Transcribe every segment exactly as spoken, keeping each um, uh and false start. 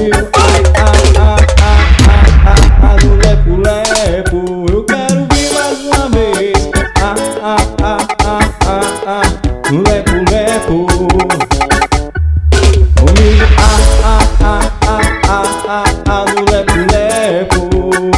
Comigo, ai, ai, ai, ai, ai, ai, no lepo-lepo. Eu quero vir mais uma vez. Ah, ah, ah, ah, ah, ah, no lepo-lepo. Comigo, ah, ah, ah, ah, ah, ah, ah, no lepo-lepo.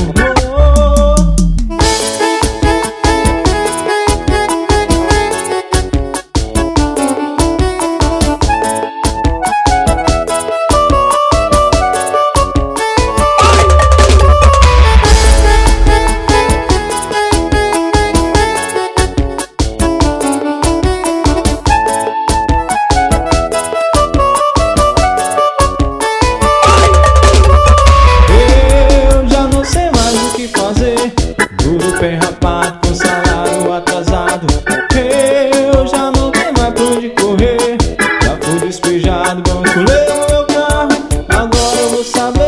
Duro bem rapado, com salário atrasado. Eu já não tenho mais pra onde correr. Já fui despejado, banco levou meu carro. Agora eu vou saber